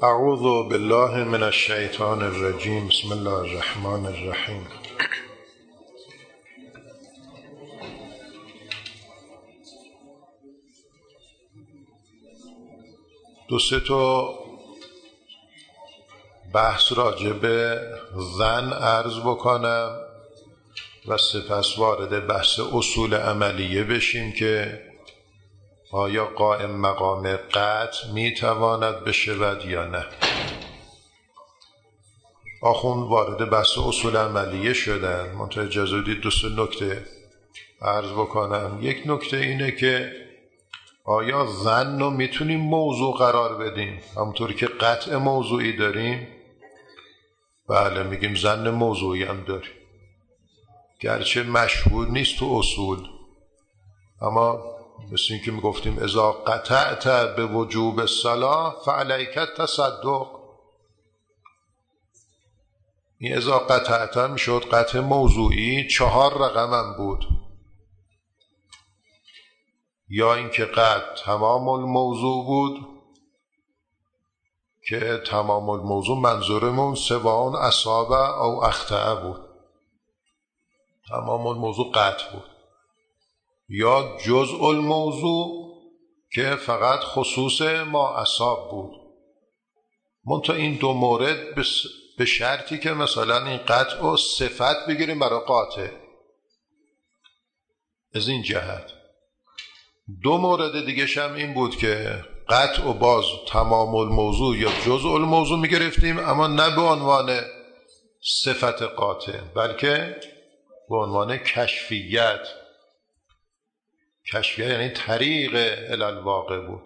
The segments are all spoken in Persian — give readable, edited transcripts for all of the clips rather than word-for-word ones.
اعوذ بالله من الشیطان الرجیم. بسم الله الرحمن الرحیم. دو سه تا بحث راجع به زن عرض بکنم و سپس وارد بحث اصول عملیه بشیم که آیا قائم مقام قطع میتواند بشود یا نه. آخوند وارد بحث اصول عملیه شدن، منتها اجازه بدید دو سه نکته عرض بکنم. یک نکته اینه که آیا زن رو میتونیم موضوع قرار بدیم همونطور که قطع موضوعی داریم؟ بله، میگیم زن موضوعی هم داریم، گرچه مشهور نیست تو اصول، اما مثل این که میگفتیم اذا قطعت به وجوب الصلاة فعلیک التصدق. این اذا قطعت میشد قطع موضوعی، 4 رقمم بود. یا اینکه قطع تمام الموضوع بود که تمام الموضوع منظورمون سواء اصاب او اخطأ بود، تمام الموضوع قطع بود. یا جزء الموضوع که فقط خصوص ما اصاب بود. منتها این دو مورد به شرطی که مثلا این قطع و صفت بگیریم برای قاطع. از این جهت دو مورد دیگه هم این بود که قطع و باز تمام الموضوع یا جزء الموضوع میگرفتیم، اما نه به عنوان صفت قاطع بلکه به عنوان کشفیت. کشفیت یعنی طریق الالواقع بود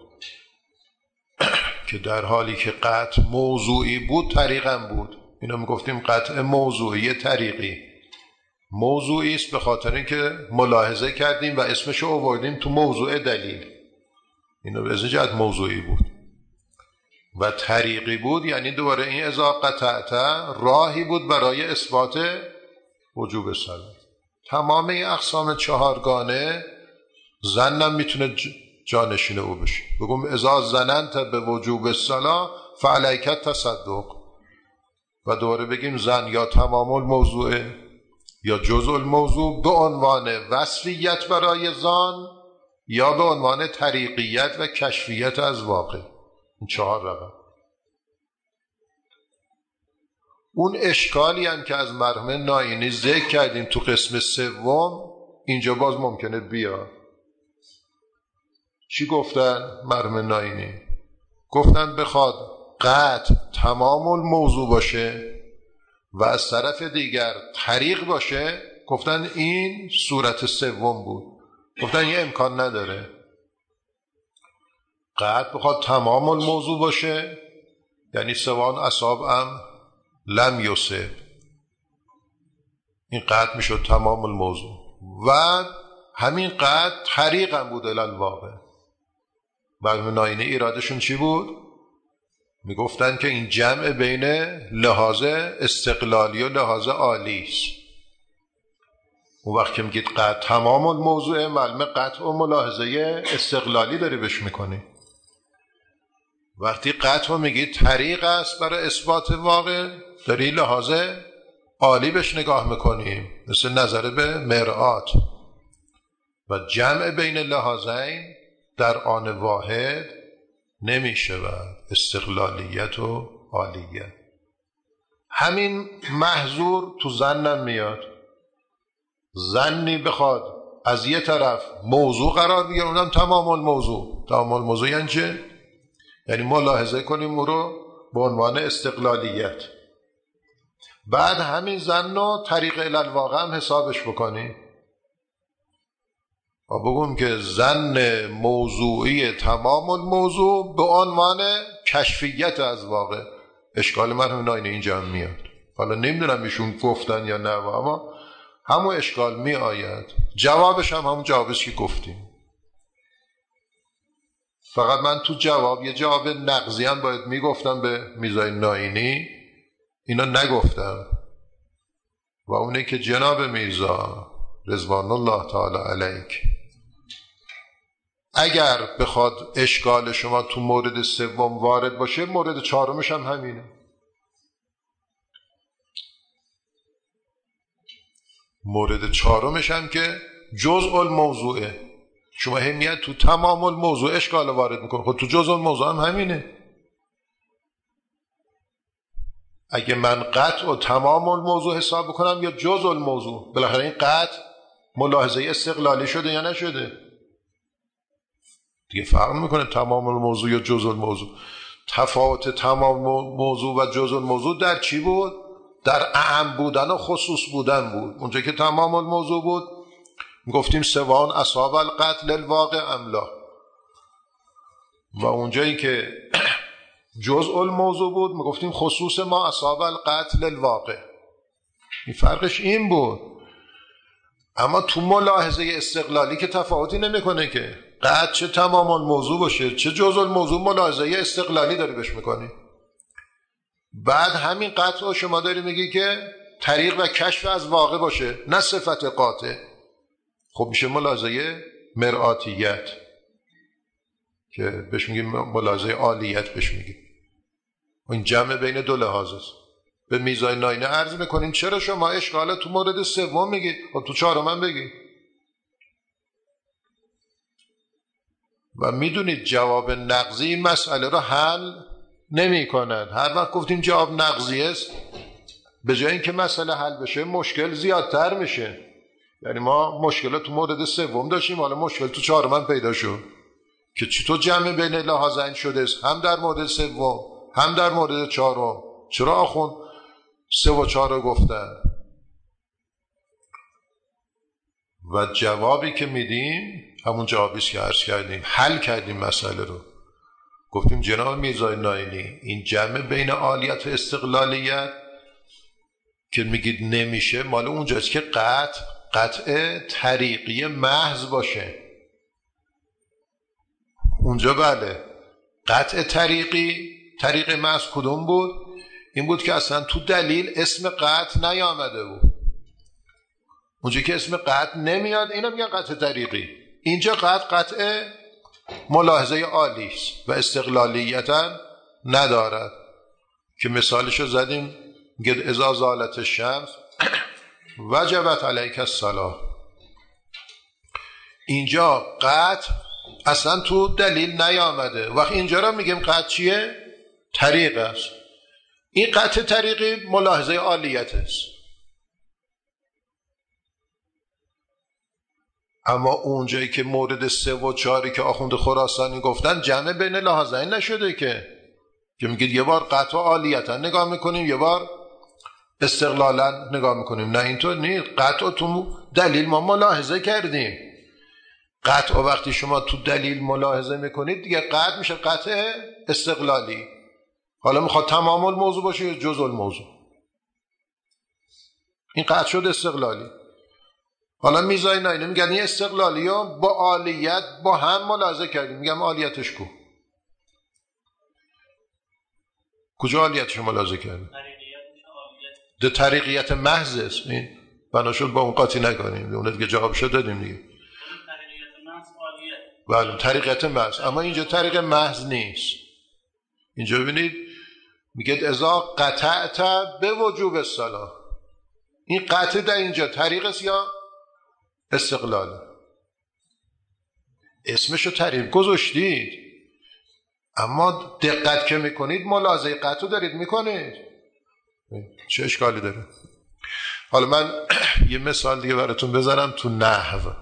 که در حالی که قطع موضوعی بود طریقم بود. اینو میگفتیم قطع موضوعی طریقی. موضوعی است به خاطر اینکه ملاحظه کردیم و اسمشو آوردیم تو موضوع دلیل، اینو به جهت موضوعی بود. و طریقی بود یعنی دوباره این اذا قطعت راهی بود برای اثبات وجوب صلاة. تمام این اقسام 4گانه زنم میتونه جانشین او بشه. بگم اذا زننت به وجوب الصلاة فعلیک التصدق، و دوباره بگیم زن یا تمام الموضوع یا جزء الموضوع به عنوان وصفیت برای زن یا به عنوان طریقیت و کشفیت از واقع. این 4 رقم. اون اشکالی هم که از مرحوم ناینی ذکر کردیم تو قسم سوم اینجا باز ممکنه بیاد. چی گفتن مرحوم ناینی؟ گفتن بخواد قطع تمام الموضوع باشه و از طرف دیگر طریق باشه، گفتن این صورت سوم بود. گفتن این امکان نداره. قطع بخواد تمام الموضوع باشه یعنی سواء اصاب ام لم یصب، این قطع میشد تمام الموضوع و همین قطع طریق هم بود الالواقع. مرحوم ناینی ایرادشون چی بود؟ میگفتن که این جمع بین لحاظ استقلالی و لحاظ عالی است. اون وقت که میگید قطع تمام الموضوع، معلومه قطع و ملاحظه استقلالی داری بهش میکنی. وقتی قطع و میگید طریق است برای اثبات واقع، داری لحاظ عالی بهش نگاه میکنیم، مثل نظر به مرآت. و جمع بین لحاظین در آن واحد نمیشه و استقلالیت و عالیت. همین محظور تو زنم میاد. زنی بخواد از یه طرف موضوع قرار بگیره، اونم تمام الموضوع. تمام الموضوع یعنی چه؟ یعنی ملاحظه کنیم او رو به عنوان استقلالیت. بعد همین زن رو طریق الالواقع هم حسابش بکنیم و بگم که زن موضوعی تمام الموضوع به عنوان کشفیت از واقع. اشکال مرحوم ناینی اینجا هم میاد. حالا نمیدونم ایشون گفتن یا نه، اما همون اشکال می آید. جوابش هم همون جوابش که گفتیم. فقط من تو جواب یه جواب نقضی هم باید میگفتم به میرزای ناینی، اینا نگفتم، و اونه که جناب میرزا رضوان الله تعالی علیک اگر بخواد اشکال شما تو مورد سوم وارد باشه، مورد چهارمش هم همینه. مورد چهارمش هم که جزء الموضوعه. شما همیت تو تمام الموضوع اشکال وارد میکنه، خود تو جزء الموضوع هم همینه. اگه من قطع و تمام الموضوع حساب بکنم یا جزء الموضوع، بالاخره این قطع ملاحظه استقلالی شده یا نشده؟ دیگه فرق میکنه تمام الموضوع یا جزء الموضوع. تفاوت تمام موضوع و جزء الموضوع در چی بود؟ در اعم بودن و خصوص بودن بود. اونجا که تمام الموضوع بود گفتیم سواء اصاب القتل الواقع ام لا، و اونجایی که جزء الموضوع بود میگفتیم خصوص ما اصاب القتل الواقع. این فرقش این بود. اما تو ملاحظه استقلالی که تفاوتی نمیکنه که قطع چه تمام الموضوع باشه چه جزء الموضوع، ملاحظه استقلالی داری بهش میکنی. بعد همین قطع رو شما داری میگی که طریق و کشف از واقع باشه، نه صفت قاطع. خب میشه ملاحظه مرآتیت که بهش میگیم ملاحظه عالیت بهش میگیم. این جمع بین دو لحاظ است. به میزای ناینه عرض میکنیم چرا شما اشکال تو مورد سوم میگی، خب تو چهارم هم بگی. و میدونید جواب نقضی این مسئله رو حل نمی کنن. هر وقت گفتیم جواب نقضی است، به جای اینکه مسئله حل بشه مشکل زیادتر میشه. یعنی ما مشکل تو مورد سوم داشتیم، حالا مشکل تو چهارم هم پیدا شد که چطور جمع بین لحاظین شده است، هم در مورد سوم هم در مورد چهارم. چرا آخوند 3 و 4 رو گفتن؟ و جوابی که میدیم همون جوابیست که عرض کردیم، حل کردیم مسئله رو. گفتیم جناب میرزای ناینی این جمع بین عالیت و استقلالیت که میگید نمیشه، مال اونجاست که قطع طریقی محض باشه. اونجا بله قطع طریق محض کدوم بود؟ این بود که اصلا تو دلیل اسم قطع نیامده بود. اونجا که اسم قطع نمیاد اینا میگن قطع طریقی. اینجا قطع ملاحظه عالی است و استقلالیتا ندارد که مثالشو زدیم. میگه اذا زالت الشمس وجبت علیک الصلاة. اینجا قطع اصلا تو دلیل نیامده. وقتی اینجا را میگیم قطع چیه؟ طریق است. این قطع طریقی ملاحظه عالیت است. اما اونجایی که مورد 3 و 4 که آخوند خراسانی گفتن جمع بین لحاظین نشده که میگید یه بار قطع عالیتا نگاه میکنیم یه بار استقلالا نگاه میکنیم. نه اینطور نیست. قطع تو دلیل ما ملاحظه کردیم. قطع وقتی شما تو دلیل ملاحظه میکنید دیگه قطع میشه قطع استقلالی. حالا میخواد تمام الموضوع باشه یا جزء الموضوع، این قطع شد استقلالی. حالا میزای ناینه میگن این استقلالی ها با عالیت با هم ملاحظه کردیم. میگم عالیتش کجا عالیتش ملاحظه کردیم؟ ده طریقیت محض است. این بنا شد با اون قاطی نکنیم، اون دیگه جواب شد دادیم دیگه. بله طریقیت محض. اما اینجا طریق محض نیست. اینجا ببینید میگه اذا قطعت به وجوب الصلاة. این قطع در اینجا طریق است یا استقلال؟ اسمشو طریق گذاشتید اما دقت که میکنید ملاحظه قطع دارید میکنید. چه اشکالی داره؟ حالا من یه مثال دیگه براتون بذارم تو نحو.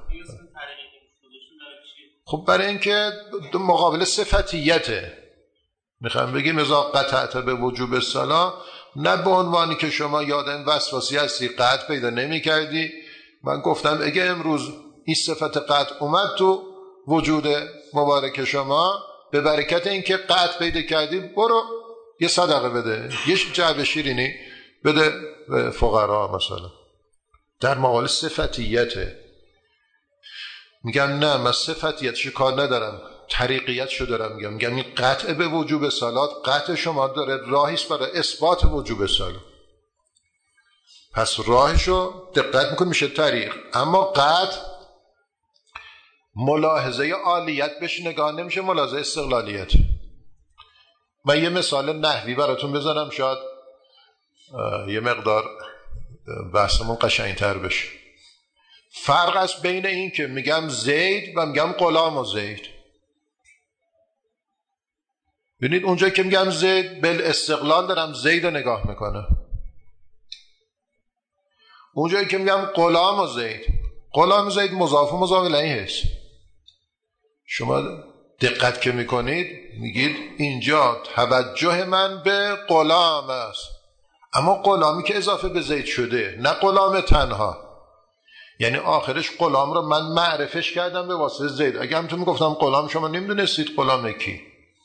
خب برای اینکه مقابل صفتیته میخوام بگیم اذا قطعت به وجوب الصلاة، نه به عنوانی که شما یادن وسواسی هستی قطع پیدا نمی کردی. من گفتم اگه امروز این صفت قطع اومد تو وجود مبارک شما، به برکت اینکه قطع پیدا کردی برو یه صدقه بده، یه جعبه شیرینی بده به فقرا مثلا. در مقابل صفتیته. میگم نه من صفتیتش کار ندارم، طریقیتشو دارم. میگم این قطع به وجوب صلات، قطع شما داره راهیست برای اثبات وجوب صلات. پس راهشو دقت میکنی میشه طریق. اما قطع ملاحظه عالیت بهش نگاه نمیشه، ملاحظه استقلالیت. من یه مثال نحوی براتون بزنم، شاید یه مقدار بحثمون قشنگتر بشه. فرق است بین این که میگم زید و میگم غلام و زید. ببینید اونجا که میگم زید بل استقلال دارم زید رو نگاه میکنه. اونجایی که میگم غلام و زید، غلام و زید مضاف و مضاف الیه است. شما دقت که میکنید میگید اینجا توجه من به غلام است، اما غلامی که اضافه به زید شده، نه غلام تنها. یعنی آخرش غلام رو من معرفش کردم به واسطه زید. اگه همتون میگفتم غلام، شما نمیدونستید غلام کی.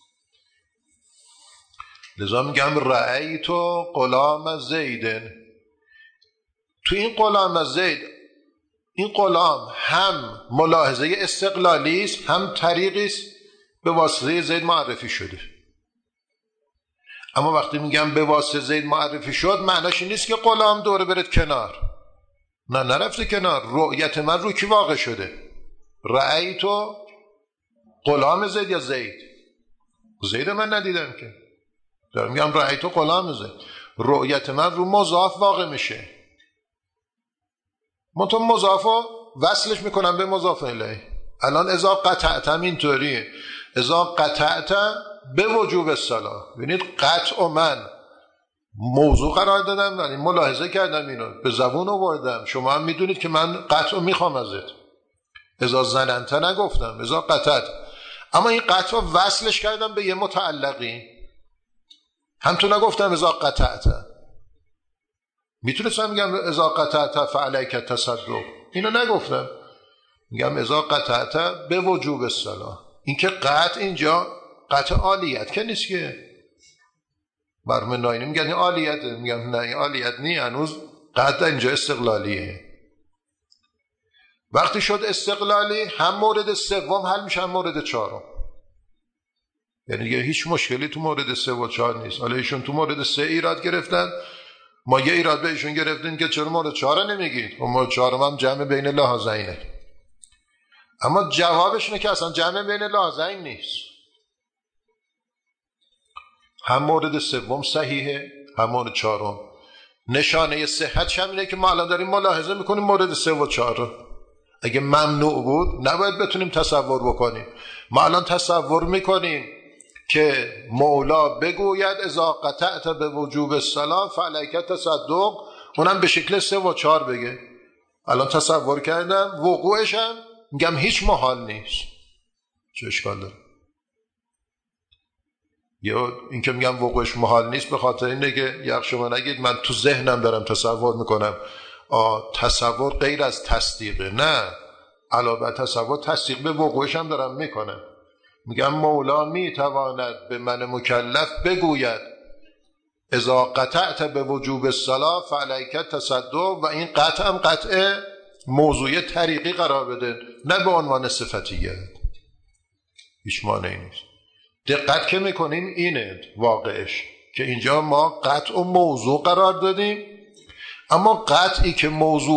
لذا میگم رأیت غلام زیدن. تو این غلام زید، این غلام هم ملاحظه استقلالی است، هم طریقی است به واسطه زید معرفی شده. اما وقتی میگم به واسطه زید معرفی شد، معناش این نیست که غلام دوره برد کنار. نه، نرفته کنار. رؤیت من رو کی واقع شده؟ رأیت غلام زید یا زید؟ زید من ندیدم که. دارم میگم رأیت غلام زید. رؤیت من رو مضاف واقع میشه. منتها مضافو وصلش میکنم به مضاف الیه. الان اذا قطعت اینطوریه، اذا قطعت به وجوب الصلاة. ببینید قطع من موضوع قرار دادم، یعنی ملاحظه کردم، اینو به زبون آوردم. شما هم میدونید که من قطع میخوام ازت. اذا زننت نگفتم، اذا قطعت. اما این قطع وصلش کردم به یه متعلقی. هم تو نگفتم اذا قطعت. میتونستم میگم اذا قطعت فعلیک تصدق، اینو نگفتم. میگم اذا قطعت به وجوب الصلاة. این که قطع اینجا قطع عالیت که نیست که. برمه ناینی میگن این عالیت، میگم نه این عالیت نی، هنوز قطع اینجا استقلالیه. وقتی شد استقلالی، هم مورد سوم حل میشه هم مورد چهارم. یعنی دیگه هیچ مشکلی تو مورد 3 و 4 نیست. حالا ایشون تو مورد 3 ایراد گرفتن، ما یه ایراد به ایشون گرفتیم که چرا مورد 4 نمیگید؟ و مورد 4 هم جمع بین لحاظینه. اما جوابش اینه که اصلا جمع بین لحاظین نیست. هم مورد سوم صحیحه، هم مورد 4. نشانه صحت همینه که ما الان داریم ملاحظه میکنیم مورد 3 و 4. اگه ممنوع بود نباید بتونیم تصور بکنیم. ما الان تصور میکنیم که مولا بگوید اذا قطعت به وجوب الصلاة فعلیک تصدق، اونم به شکل 3 و 4 بگه. الان تصور کردم، وقوعش هم میگم هیچ محال نیست. چه اشکال داره؟ یا اینکه میگم وقوعش محال نیست به خاطر اینه که یک شما نگید من تو ذهنم دارم تصور میکنم. تصور غیر از تصدیقه. نه، علاوه بر تصور تصدیق به وقوعش هم دارم میکنم. میگم مولا میتواند به من مکلف بگوید اذا قطعت به وجوب الصلاة فعلیک تصدق، و این قطع هم قطع موضوع طریقی قرار بده، نه به عنوان صفتیه. هیچ مانعی نیست. دقت که میکنیم اینه واقعش که اینجا ما قطع و موضوع قرار دادیم، اما قطعی که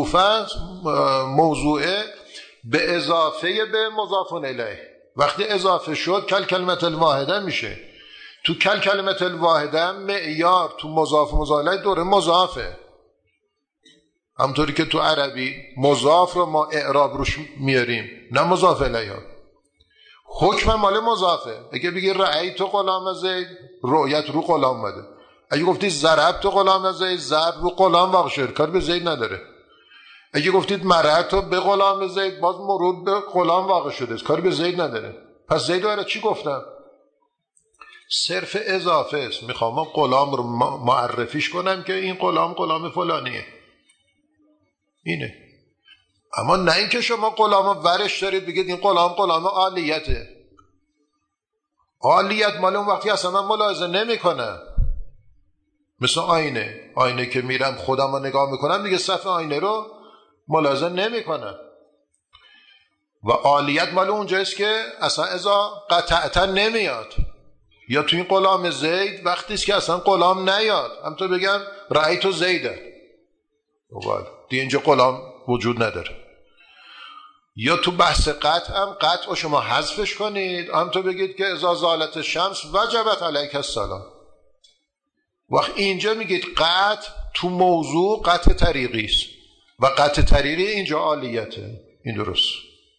موضوعه به اضافه به مضاف الیه. وقتی اضافه شد کل کلمت الواحده میشه. تو کل کلمت الواحده معیار تو مضاف و مضاف الیه دوره مضافه. همطوری که تو عربی مضاف رو ما اعراب روش میاریم، نه مضاف الیه. حکم مال مضافه. اگه بگی رأیت غلام زید، رؤیت رو غلام اومده. اگه گفتی ضربت غلام زید، ضرب رو غلام واقع شد، کار به زید نداره. اگه گفتید مررت به غلام زید، باز مرور به غلام واقع شده، کاری به زید نداره. پس زید رو چی گفتم؟ صرف اضافه است. میخوام غلام رو معرفیش کنم که این غلام فلانیه. اینه. اما نه اینکه شما غلام ورش دارید بگید این غلام عالیته. عالیت مال اون وقتی اصلا من ملاحظه نمی کنم. مثل آینه که میرم خودم رو نگاه میکنم دیگه صف آینه رو ملاحظه نمی کنم. و عالیت مال اونجاست که اصلا اذا قطعتا نمیاد. یا تو این غلام زید وقتی است که اصلا غلام نیاد، همطور بگم رأیت زیده، دیگه اینجا غلام وجود نداره. یا تو بحث قطع هم قطع شما حذفش کنید، هم تو بگید که اذا زالت الشمس وجبت علیک الصلاة. وقت اینجا میگید قطع تو موضوع قطع طریقی است و قطع طریقی اینجا عالیته. این درست.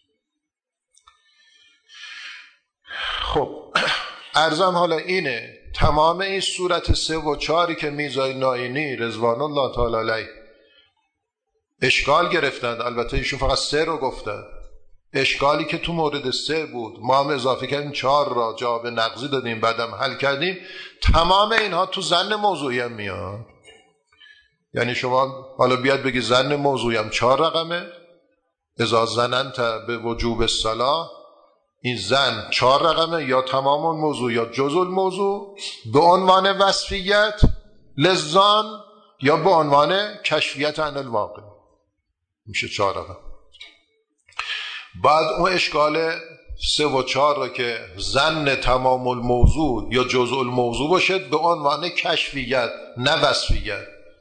خب عرضم حالا اینه، تمام این صورت 3 و 4 که میرزا ناینی رضوان الله تعالی علیه اشکال گرفتند، البته ایشون فقط 3 رو گفتند، اشکالی که تو مورد 3 بود ما هم اضافه کردیم 4 را جواب نقضی دادیم بعدم حل کردیم. تمام اینها تو ظن موضوعی هم میاد. یعنی شما حالا بیاد بگی ظن موضوعی هم 4 رقمه، اذا ظننت به وجوب الصلاة، این ظن 4 رقمه، یا تمام الموضوع یا جزء الموضوع به عنوان وصفیت للظن یا به عنوان کشفیت عن الواقع، میشه 4 رقم. بعد اون اشکال 3 و 4 رو که ظن تمام الموضوع یا جزء الموضوع باشد به عنوان کشفیت نه وصفیت،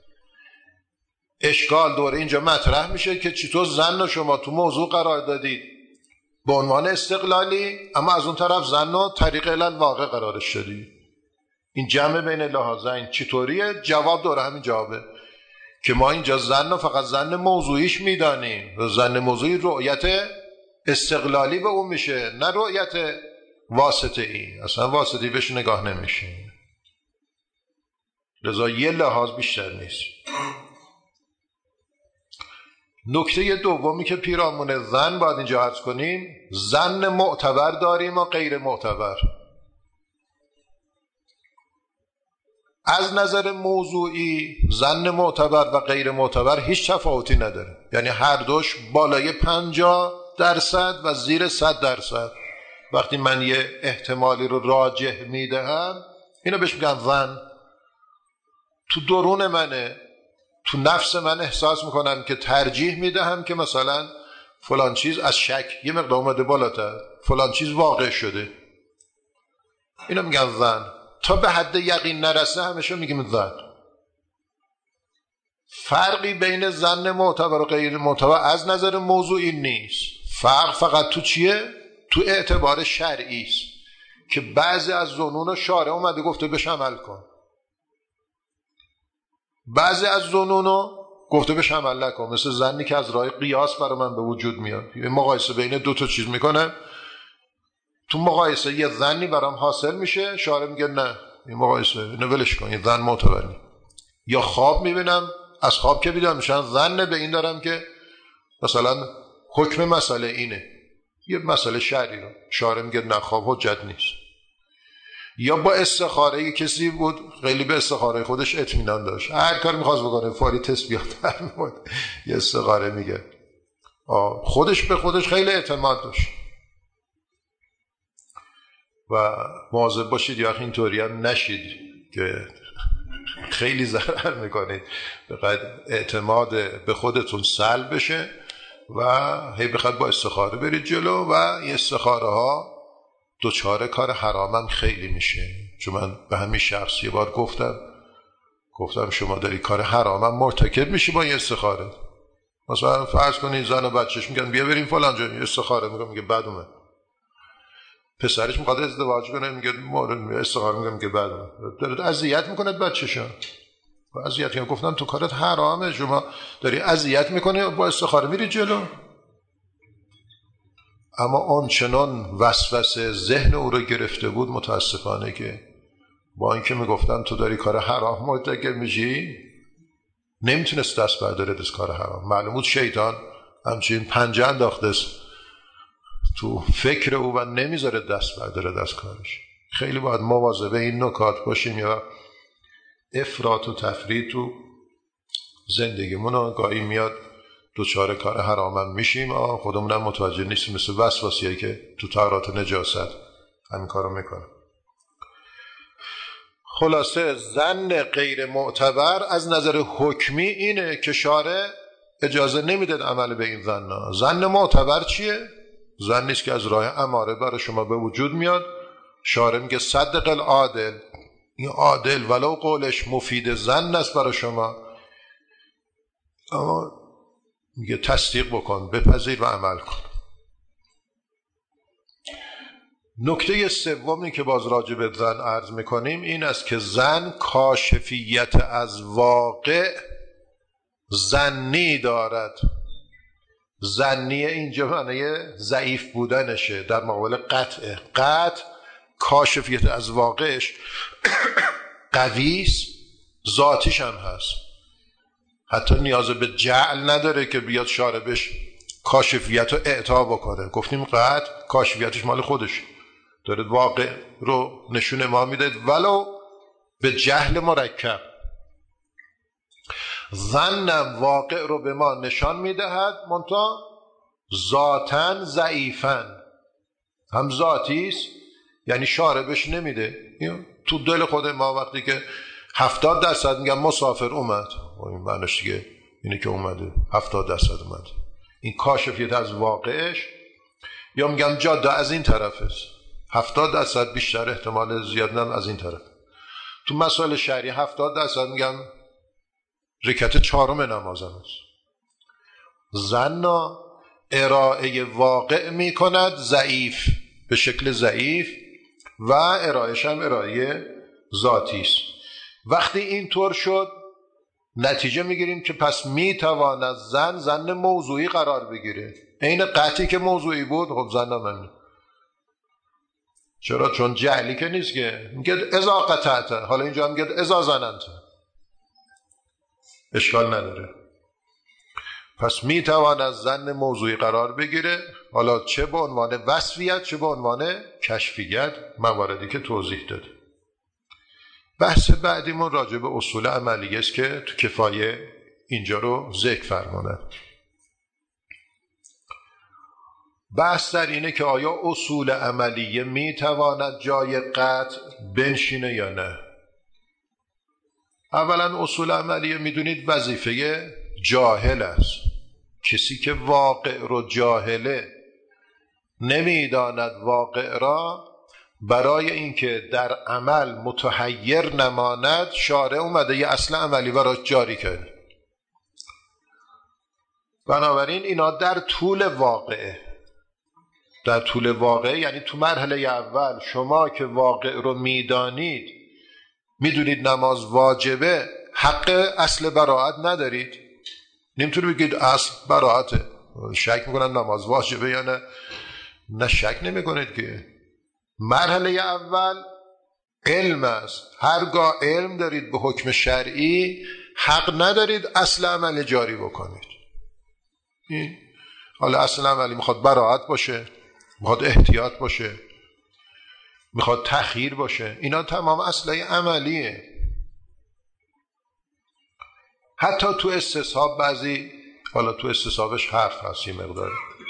اشکال دوره اینجا مطرح میشه که چطور ظن شما تو موضوع قرار دادید به عنوان استقلالی، اما از اون طرف ظن و طریق الواقع قرارش دادید. این جمع بین لحاظین چطوریه؟ جواب دوره همین جوابه که ما اینجا ظن فقط ظن موضوعیش میدانیم و ظن موضوعی رؤیت استقلالی به اون میشه، نه رؤیت واسطه ای، اصلا واسطه ای بهش نگاه نمیشه، لذا یه لحاظ بیشتر نیست. نکته دومی که پیرامون ظن باید اینجا عرض کنیم، ظن معتبر داریم و غیر معتبر. از نظر موضوعی ظن معتبر و غیر معتبر هیچ تفاوتی نداره، یعنی هر دوش بالای 50% و زیر 100%. وقتی من یه احتمالی رو راجح میدهم اینو بهش میگم ظن. تو درون منه، تو نفس من احساس میکنم که ترجیح میدهم که مثلا فلان چیز از شک یه مقدار اومده بالاتر، فلان چیز واقع شده، اینو میگن ظن. تا به حد یقین نرسه همیشه میگیم ظن. فرقی بین ظن معتبر و غیر معتبر از نظر موضوعی نیست، فرق فقط تو چیه؟ تو اعتبار شرعی است که بعضی از ظنون شارع اومده گفته بهش عمل کن، بعضی از ظنونو گفته بهش عمل نکن، مثل ظنی که از راه قیاس برای من به وجود میاد. یه مقایسه بین 2 تا چیز میکنه، تو مقایسه یه ظنی برام حاصل میشه، شارع میگه نه این مقایسه اینو ولش کن، این ظن معتبر نیست. یا خواب میبینم، از خواب که بیدار میشم ظن به این دارم که مثلا حکم مسئله اینه، یه مسئله شرعی رو شارع میگه نه خواب حجت نیست. یا با استخاره کسی بود خیلی به استخاره خودش اطمینان داشت، هر کاری میخواست بکنه فاری تسبیح در میاد، یه استخاره میگه، خودش به خودش خیلی اعتماد داشت. و مواظب باشید یا اینطوری هم نشید که خیلی ضرر میکنید، بقید اعتماد به خودتون سلب بشه و هی بخواد با استخاره برید جلو و یه استخاره ها دوچاره کار حرامم خیلی میشه. چون من به همین شخص یه بار گفتم شما داری کار حرامم مرتکب میشی با یه استخاره. مثلا فرض کنید زن و بچهش میگن بیا بریم فلان جا، استخاره میگه بعد اومد. پسرش میخواد ازدواج کنه میگه مورد استخاره میگه بعد اومد. داره اذیت میکنه بچه‌شو. اذیت کنه، گفتم تو کارت حرامه، شما داری اذیت میکنه با استخاره میری جلو. اما اون چنان وسوسه ذهن او رو گرفته بود متاسفانه که با اینکه میگفتن تو داری کار حرام مرتکب میشی نمیتونست دست برداره از کار حرام. معلوم بود شیطان همچین پنجه انداخته تو فکر او و نمیذاره دست برداره از کارش. خیلی باید مواظب این نکات باشیم یا افراط و تفریط تو زندگیمون گاهی میاد دوچاره کار حرامم میشیم خودمونم متوجه نیستیم، مثل وسواسیه که تو طهارت نجاست همین کارو میکنه. خلاصه ظن غیر معتبر از نظر حکمی اینه که شارع اجازه نمیده عمل به این ظن. ظن معتبر چیه؟ ظنی است که از راه اماره برای شما به وجود میاد. شارع میگه صدق العادل، این عادل ولو قولش مفید ظن است برای شما، اما میگه تصدیق بکن، بپذیر و عمل کن. نکته سومی که باز راجع به زن عرض میکنیم این است که زن کاشفیت از واقع ظنی دارد. ظنی اینجا معنی ضعیف بودنشه در مقابل قطعه. قطع کاشفیت از واقعش قویست، ذاتیش هم هست، حتی نیاز به جعل نداره که بیاد شاربش کاشفیت رو اعطا بکنه. گفتیم قطع کاشفیتش مال خودش داره، واقع رو نشون ما میده ولو به جهل مرکب. ظنم واقع رو به ما نشان میدهد منتها ذاتن ضعیفن، هم ذاتیست یعنی شاربش نمیده. تو دل خود ما وقتی که 70% میگم مسافر اومد، این معنیش دیگه اینه که اومده 70% اومد، این کاشفیت از واقعش. یا میگم جاده از این طرف است، 70% بیشتر احتمال زیاد نم از این طرف. تو مسائل شرعی 70% میگم رکعت 4 نمازم است. زنا ارائه واقع میکند ضعیف، به شکل ضعیف، و ارائهش هم ارائه ذاتی است. وقتی اینطور شد نتیجه میگیریم که پس میتواند زن موضوعی قرار بگیره. این قطعی که موضوعی بود خب زن هم. چرا؟ چون جعلی که نیست که میگه اذا قطعت، حالا اینجا میگه اذا زننت، اشکال نداره. پس میتواند زن موضوعی قرار بگیره، حالا چه به عنوان وصفیت چه به عنوان کشفیت، مواردی که توضیح داده. بحث بعدیمون راجع به اصول عملیه است که تو کفایه اینجا رو ذکر فرمودن. بحث در اینه که آیا اصول عملیه میتواند جای قطع بنشینه یا نه. اولا اصول عملیه میدونید وظیفه جاهل است. کسی که واقع رو جاهله، نمیداند واقع را، برای اینکه در عمل متحیر نماند شارع اومده یه اصل عملی براش جاری کرده. بنابراین اینا در طول واقعه، در طول واقعه یعنی تو مرحله اول شما که واقع رو میدانید، میدونید نماز واجبه، حق اصل براءت ندارید. نمیتونی بگید اصل براءته، شک میکنن نماز واجبه یا نه شک نمیکنید که. مرحله اول علم است. هرگاه علم دارید به حکم شرعی، حق ندارید اصل عمل جاری بکنید. این حالا اصل عملی میخواد براءت باشه، میخواد احتیاط باشه، میخواد تخییر باشه، اینا تمام اصلای عملیه. حتی تو استصحاب بعضی، حالا تو استصحابش حرف هست یه مقدار.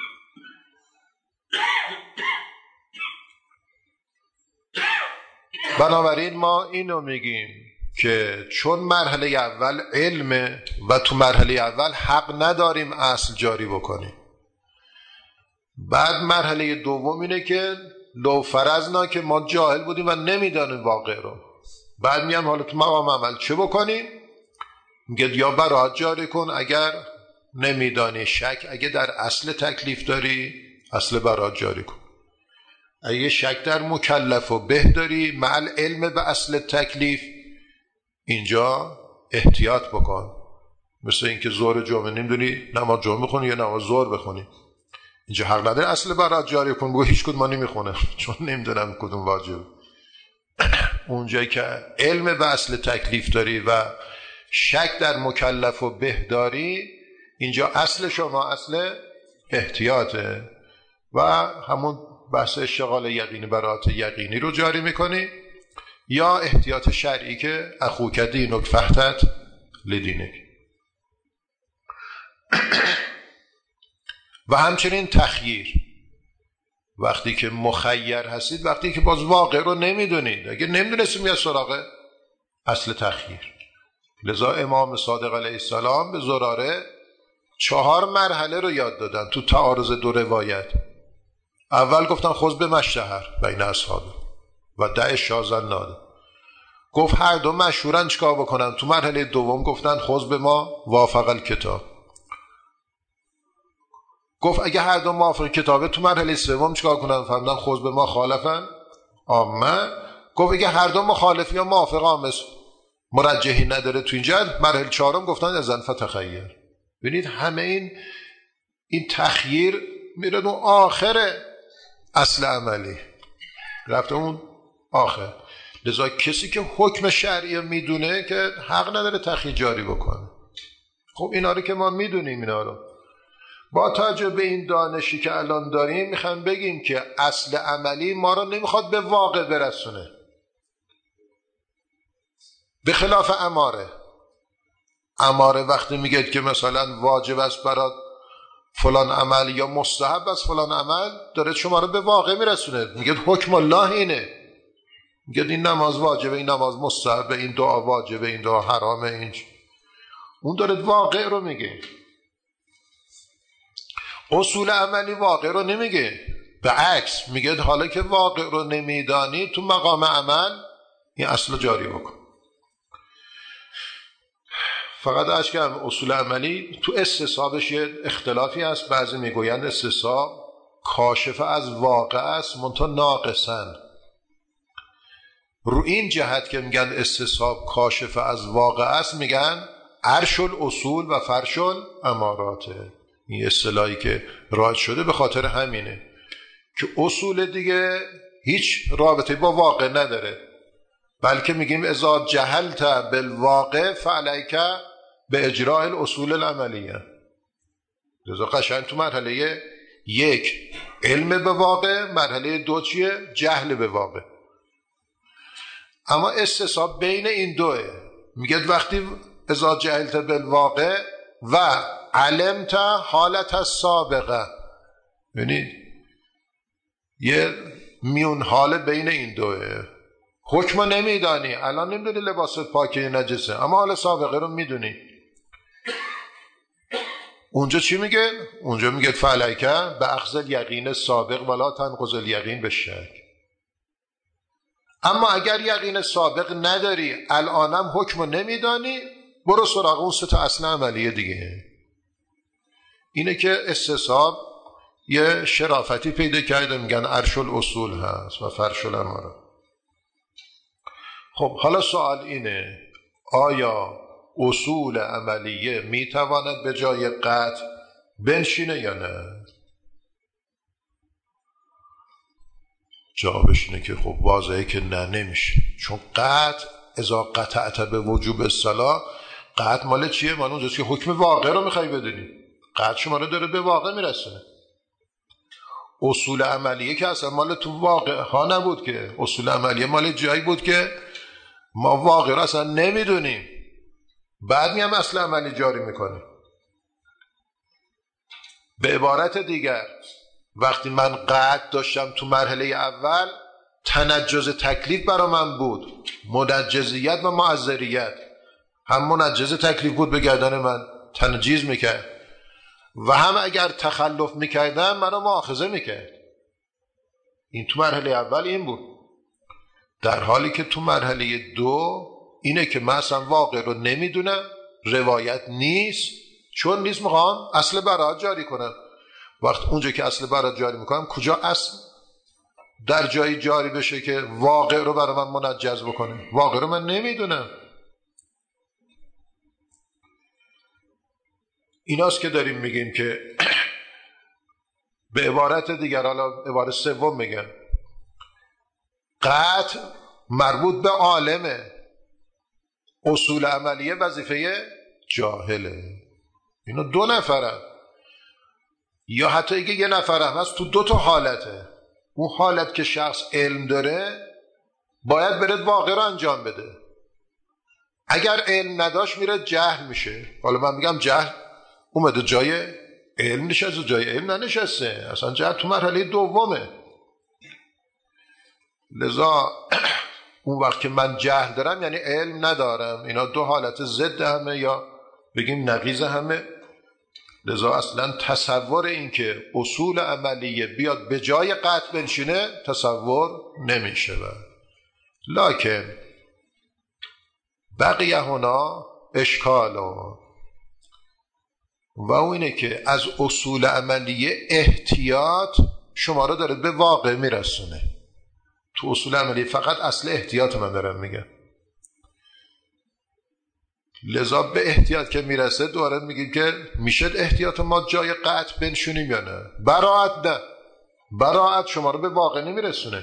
بنابراین ما اینو میگیم که چون مرحله اول علمه و تو مرحله اول حق نداریم اصل جاری بکنیم. بعد مرحله دوم اینه که لو فرضنا که ما جاهل بودیم و نمیدانیم واقع رو، بعد میگم حالا تو مقام عمل چه بکنیم؟ میگه یا براءت جاری کن اگر نمیدانی، شک اگه در اصل تکلیف داری اصل براءت جاری کن، اگه شک در مکلف و به داری مع علم به اصل تکلیف اینجا احتیاط بکن. مثل اینکه ظهر جمعه نمیدونی نماز جمعه بخونی یا نماز ظهر بخونی، اینجا حق نداره اصل براءت جاری کن، بگو هیچ کدوم نمیخونه چون نمیدونم کدوم واجب. اونجایی که علم به اصل تکلیف داری و شک در مکلف و به داری، اینجا اصل شما اصل احتیاطه و همون بحث اشتغال یقینی براءت یقینی رو جاری میکنی، یا احتیاط شرعی که اخوک دینک فحتت لدینک. و همچنین تخییر، وقتی که مخیر هستید، وقتی که باز واقع رو نمیدونید، اگه نمیدونستیم یا سراغ اصل تخییر. لذا امام صادق علیه السلام به زراره 4 مرحله رو یاد دادن تو تعارض 2 روایت. اول گفتن خذ به مشتهر بین اصحابه و دع شاذن ناده. گفت هر دو مشهورن چیکار بکنن؟ تو مرحله دوم گفتن خذ به ما وافق الکتاب. گفت اگه هر دو موافق کتابه تو مرحله سوم چیکار کنن؟ فهمیدن خود به ما خالفن عامه. گفت اگه هر دو مخالف یا موافق عامه مرجحی نداره تو اینجا، مرحله چهارم گفتن اذن فتخیر. ببینید همه این تخییر میره اون آخر اصل عملی، رفته اون آخر. لذا کسی که حکم شرعی میدونه که حق نداره تخییر جاری بکنه. خب اینا رو که ما میدونیم، اینا رو با توجه به این دانشی که الان داریم میخوام بگیم که اصل عملی ما رو نمیخواد به واقع برسونه، به خلاف اماره وقتی میگه که مثلا واجب است برات فلان عمل یا مستحب است فلان عمل، داره شما رو به واقع میرسونه. میگه حکم الله اینه، میگه این نماز واجبه، این نماز مستحبه، این دعا واجبه، این دعا حرامه. این اون داره واقع رو میگه. اصول عملی واقع رو نمیگه، به عکس میگه حالا که واقع رو نمیدانی تو مقام عمل این اصل جاری بکن. فقط اشکم اصول عملی تو استصحابش یه اختلافی هست. بعضی میگویند استصحاب کاشف از واقع است منتها ناقصن. رو این جهت که میگن استصحاب کاشف از واقع است، میگن عرش الاصول و فرش الاماراته. این اصطلاحی که رایج شده به خاطر همینه که اصول دیگه هیچ رابطه با واقع نداره، بلکه میگیم اذا جهلت بالواقع فعلیک به اجراء الاصول العملیه. لذا قشنگ تو مرحله یک علم به واقع، مرحله دو چیه؟ جهل به واقع. اما استصحاب بین این دوه. میگه وقتی اذا جهلت بالواقع و علمت حالت السابقه، یعنی یه میون حال بین این دوه. حکم نمیدانی، الان نمیدونی لباست پاکه یا نجسه، اما حال سابقه رو میدونی. اونجا چی میگه؟ اونجا میگه فعلیکه به اخذ الیقین سابق ولا تنقض الیقین به شک. اما اگر یقین سابق نداری، الانم حکم نمیدانی، برو سراغ اون سه تا اصل عملیه دیگه. اینه که استصحاب یه شرافتی پیدا کرده، میگن عرش الاصول هست و فرش الاماره. خب حالا سوال اینه، آیا اصول عملیه میتواند به جای قطع بنشینه یا نه؟ جوابش اینه که خب واضحه که نه، نمیشه. چون قطع اذا قطعت به وجوب الصلاة، قطع مال چیه؟ مال اونجاست که حکم واقع رو میخوای بدونی. قطع شما رو داره به واقع میرسونه. اصول عملیه که اصلا مال تو واقع ها نبود که، اصول عملیه مال جایی بود که ما واقع رو اصلا نمیدونیم، بعد میام اصل عملی جاری میکنیم. به عبارت دیگر وقتی من قطع داشتم تو مرحله اول، تنجز تکلیف برا من بود، منجزیت و معذریت. هم منجز تکلیف بود به گردن من، تنجیز میکرد، و هم اگر تخلف میکردم منو مؤاخذه میکرد. این تو مرحله اول این بود. در حالی که تو مرحله دو اینه که من اصلا واقع رو نمیدونم، روایت نیست، چون نیست میخوام اصل برات جاری کنم. وقت اونجا که اصل برات جاری میکنم، کجا اصل در جایی جاری بشه که واقع رو برای من منجز بکنه؟ واقع رو من نمیدونم. ایناست که داریم میگیم که به عبارت دیگر، حالا عبارت سوم میگن قطع مربوط به عالمه، اصول عملیه وظیفه جاهله. اینا دو نفرن، یا حتی اگه یه نفر هم هست تو دو تا حالته. اون حالت که شخص علم داره باید بره واقع رو انجام بده، اگر علم نداشت میره جهل میشه. حالا من میگم جهل اومده جای علم نشسته، جای علم ننشسته، اصلا جهل تو مرحله دومه. لذا اون وقت که من جهل دارم یعنی علم ندارم. اینا دو حالت ضد همه، یا بگیم نقیض همه. لذا اصلا تصور این که اصول عملیه بیاد به جای قطع بنشینه تصور نمیشه. لکن بقیه هنا اشکالو، و اون اینه که از اصول عملیه احتیاط شما رو داره به واقع میرسونه. تو اصول عملیه فقط اصل احتیاط من دارم میگم. لذا به احتیاط که میرسه دوباره میگیم که میشه احتیاط ما جای قطع بنشونیم یا نه. براعت نه، براعت شما رو به واقع نمیرسونه.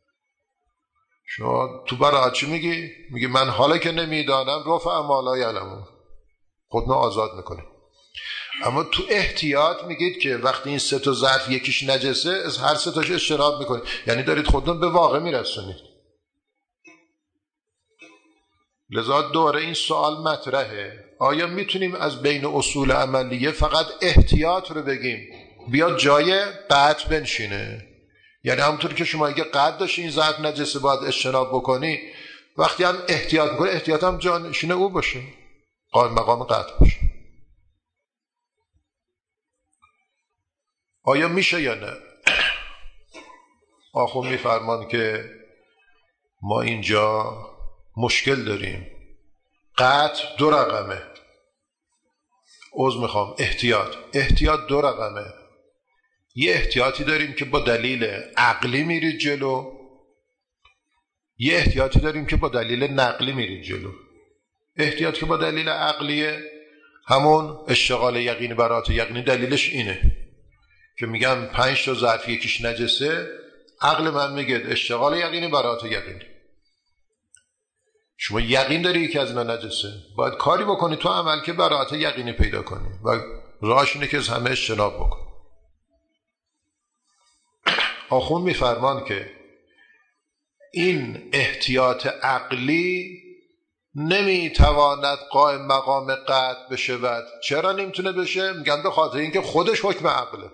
شما تو براعت چی میگی؟ میگی من حالا که نمیدانم رفع ما لا یعلمون، خودمو آزاد میکنه. اما تو احتیاط میگید که وقتی این سه تا ظرف یکیش نجسه از هر سه تاش اجتناب میکنید، یعنی دارید خودتون به واقع میرسونید. لذا دوره این سوال مطرحه، آیا میتونیم از بین اصول عملیه فقط احتیاط رو بگیم بیاد جای قطع بنشینه؟ یعنی همونطور که شما اگه قطع داشتی این ظرف نجسه باید اجتناب بکنی، وقتی هم احتیاط میکنی احتیاط هم جانشین او باشه، قائم مقام قطع باشه. آیا میشه یا نه؟ آخون میفرمان که ما اینجا مشکل داریم، قطع 2 رقمه، میخوام احتیاط 2 رقمه. یه احتیاطی داریم که با دلیل عقلی میرید جلو، یه احتیاطی داریم که با دلیل نقلی میرید جلو. احتیاط که با دلیل عقلیه همون اشتغال یقینی برات یقینی، دلیلش اینه که میگم 5 تا ظرف یکیش نجسه، عقل من میگه اشتغال یقینی برات یقینی. شما یقین داری یکی از اینا نجسه، باید کاری بکنی تو عمل که برات یقینی پیدا کنی و راهش اینه که از همه اجتناب بکن. آخون میفرمان که این احتیاط عقلی نمیتواند قائم مقام قطع بشه. بعد چرا نمیتونه بشه؟ میگن به خاطر اینکه خودش حکم عقله.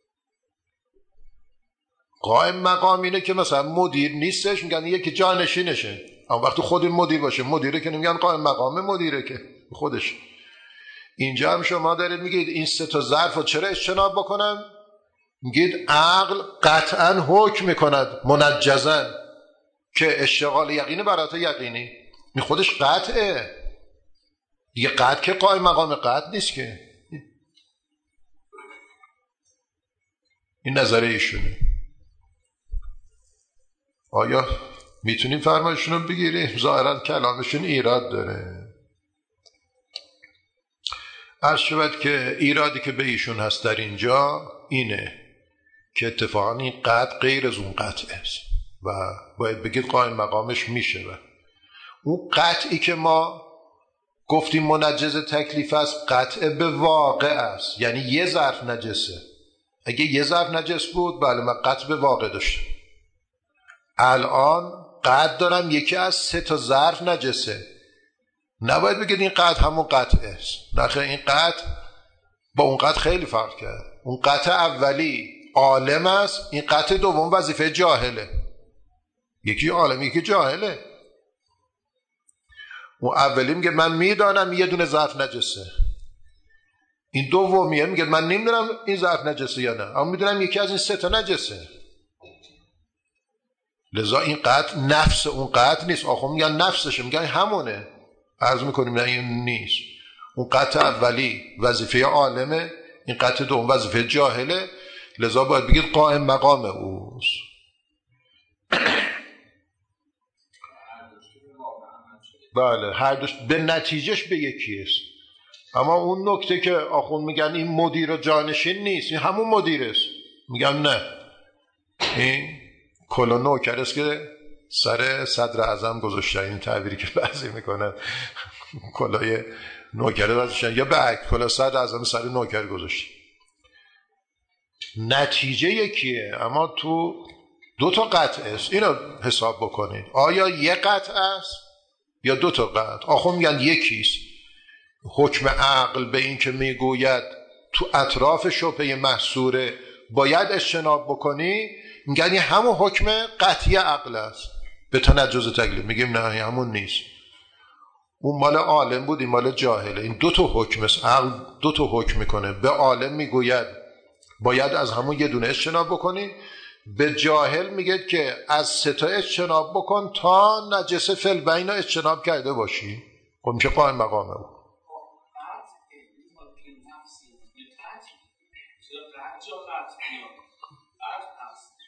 قائم مقام اینه که مثلا مدیر نیستش، میگن یکی جانشینشه، اما وقتی خود مدیر باشه، مدیره که نمیگن قائم مقام مدیره که خودش. اینجا هم شما دارید میگید این 3 تا ظرف رو چرا اجتناب بکنن؟ میگید عقل قطعا حکم میکند منجزن که اشتغال یقینی برات یقینی. این خودش قطعه دیگه، قطع که قائم مقام قطع نیست که. این نظریه ایشونه. آیا میتونیم فرمایشون رو بگیریم؟ ظاهرا کلامشون ایراد داره. عرض شود که ایرادی که به ایشون هست در اینجا اینه که اتفاقا این قطع غیر از اون قطع است و باید بگید قائم مقامش میشه. و اون قطعی که ما گفتیم منجز تکلیف است، قطع به واقع است، یعنی یه ظرف نجسه. اگه یه ظرف نجس بود بله من قطع به واقع داشتم. الان قطع دارم یکی از 3 تا ظرف نجسه، نباید بگید این قطع همون قطع است. نخیر، این قطع با اون قطع خیلی فرق کرد. اون قطع اولی عالم است، این قطع دوم وظیفه جاهله. یکی عالم یکی جاهله. اون اولی میگه من میدانم یه دونه ظرف نجسه، این دومیه میگه من نمیدونم این ظرف نجسه یا نه، اما میدونم یکی از این 3 تا نجسه. لذا این قطع نفس اون قطع نیست. آخه میگن نفسشه، میگن همونه. عرض میکنیم نه این نیست. اون قطع اولی وظیفه عالمه، این قطع دوم وظیفه جاهله. لذا باید بگید قائم مقام اوست. بله هر دوش به نتیجهش به یکی است. اما اون نکته که آخون میگن این مدیر و جانشین نیست، این همون مدیر است، میگن نه، این کلا نوکر است که سر صدر اعظم گذاشته. این تعبیری که بعضی میکنن کلای نوکر گذاشتن، یا به کلا صدر اعظم سر نوکر گذاشته. نتیجه یکیه، اما تو 2 تا قطع است. اینو حساب بکنید، آیا یک قطع است یا 2 تا قطع؟ آخون میگن یکیست. حکم عقل به این که میگوید تو اطراف شبهه محصوره باید اجتناب بکنی، میگن همون حکم قطعی عقل است به تنجز تکلیف. میگیم نه همون نیست، اون مال عالم بود این مال جاهله. این 2 تا حکم است. عقل 2 تا حکم میکنه. به عالم میگوید باید از همون یه دونه اجتناب بکنی، به جاهل میگه که از 3 تا اجتناب بکن تا نجس فی البین اجتناب کرده باشی. خب میشه قائم مقامه.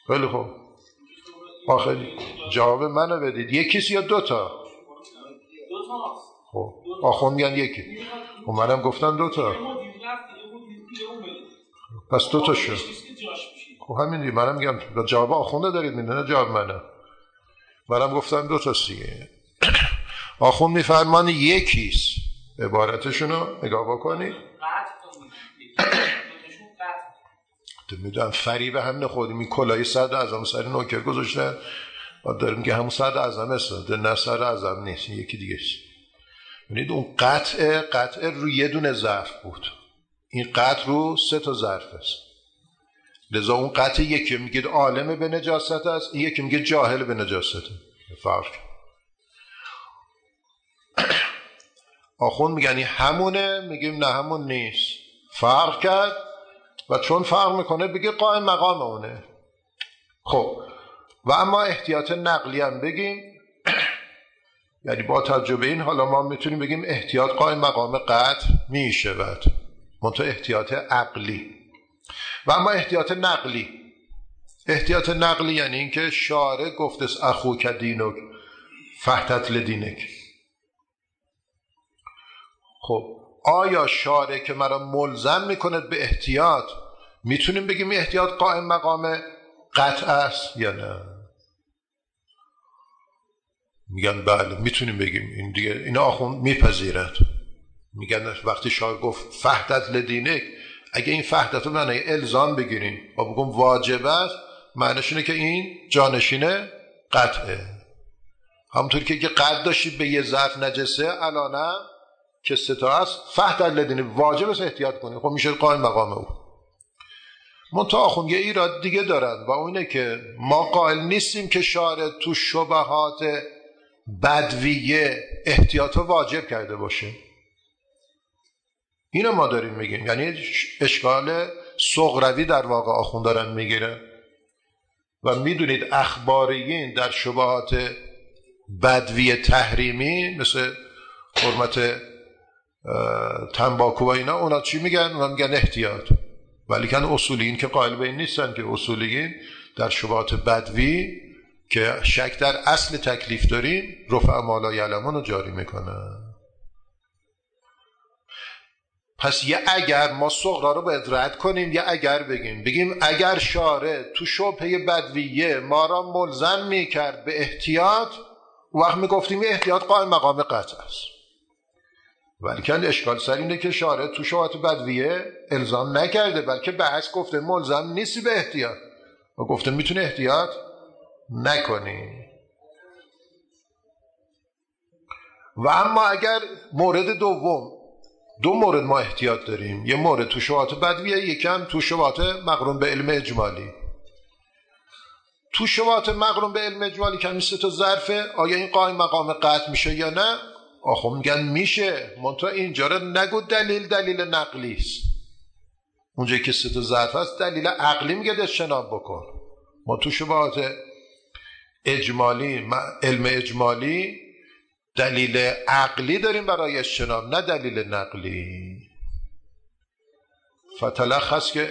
خیلی خوب. آخه جواب منو بدید، یکیست یا دوتا؟ خب آخون میگن یکی، و منم گفتم دوتا، پس دوتا شد. خب همین دیگه، منم میگم جواب آخونده دارید میدونه، جواب منم گفتم دوتا دیگه. آخون میفرمان یکیست، عبارتشونو نگاه بکنید. میدونم فریب هم نخوریم، این کلاه صدر اعظم سر نوکر گذاشتن و داریم که همون صدر اعظم است، نه صدر اعظم نیست، یکی دیگه است. ببینید اون قطع روی یه دونه ظرف بود، این قطع رو 3 تا ظرف است. لذا اون قطع یکی میگه عالم به نجاست است، این یکی میگه جاهل به نجاست. فرق. آخون میگن همونه، میگیم نه همون نیست، فرق کرد و چون فرق میکنه بگه قائم مقام اونه. خب و اما احتیاط نقلی هم بگیم، یعنی با تجربه این حالا ما میتونیم بگیم احتیاط قائم مقام قطع میشه بعد منتها احتیاط عقلی. و اما احتیاط نقلی یعنی این که شارع گفتست اخوک دینک فحتت لدینک. خب آیا شارع که مرا ملزم میکنه به احتیاط میتونیم بگیم احتیاط قائم مقام قطع است یا نه؟ میگن بله میتونیم بگیم. این دیگه اینا آخوند میپذیرد، میگن وقتی شارع گفت فحتت لدینک، اگه این فحتت رو معنی الزام بگیریم و بگم واجب است، معنیش اینه که این جانشین قطعه. همونطوری که اگه قطع داشتید به یه ظرف نجسه الانم که 3 تا است، فحتت لدینک واجب است احتیاط کنید، خب میشه قائم مقام او. منتها آخوند یه ایراد دیگه دارن و اونه که ما قائل نیستیم که شارع تو شبهات بدویه احتیاط واجب کرده باشه. اینو ما داریم میگیم، یعنی اشکال صغروی در واقع آخوند دارن میگیره. و میدونید اخباریین در شبهات بدوی تحریمی مثل حرمت تنباکو و اینا، اونا چی میگن؟ اونا میگن احتیاط. ولی کن اصولیین که قائل به این نیستن، که اصولیین در شبهات بدوی که شک در اصل تکلیف داریم رفع ما لا یعلمون رو جاری میکنن. پس یه اگر ما صغرا رو باید رد کنیم، یه اگر بگیم اگر شارع تو شبهه بدویه ما را ملزم میکرد به احتیاط، وقت میگفتیم احتیاط قائم مقام قطع است. ولی کن اشکال سر اینه که شارع تو شبهات بدویه الزام نکرده، بلکه بحث گفته ملزم نیستی به احتیاط و گفته میتونه احتیاط نکنی. و اما اگر مورد دوم، 2 مورد ما احتیاط داریم، یه مورد تو شبهات بدویه، یکم تو شبهات مقرون به علم اجمالی. تو شبهات مقرون به علم اجمالی که 3 تا ظرفه، آیا این قائم مقام قطع میشه یا نه؟ آخه میگن میشه، منتها اینجا رو نگو دلیل نقلی است. اونجایی که 3 تا ظرف هست دلیل عقلی میگه اجتناب بکن. ما تو شبهات اجمالی، علم اجمالی، دلیل عقلی داریم برای اجتناب، نه دلیل نقلی. فتلخص که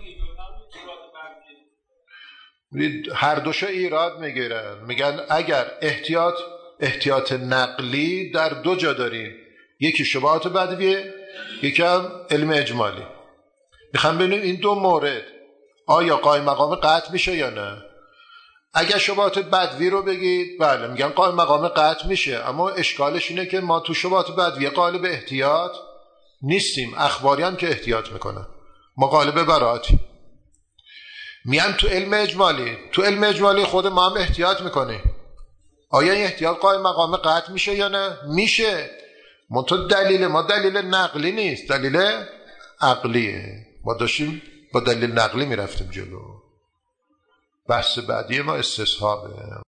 هر دوشو ایراد میگیرن، میگن اگر احتیاط نقلی در 2 جا داریم، یکی شبهات بدویه، یکی هم علم اجمالی. میخوام ببینیم این 2 مورد آیا قائم مقام قطع میشه یا نه. اگر شبهات بدوی رو بگید بله میگن قائم مقام قطع میشه، اما اشکالش اینه که ما تو شبهات بدوی قائل به احتیاط نیستیم، اخباری هم که احتیاط میکنن، ما قائل به براتی. میان تو علم اجمالی خود ما هم احتیاط میکنیم، آیا این احتیاط قائم مقام قطع میشه یا نه؟ میشه، منتها دلیل ما دلیل نقلی نیست، دلیل عقلیه. ما داشتیم با دلیل نقلی میرفتیم جلو. بحث بعدی ما استصحابه.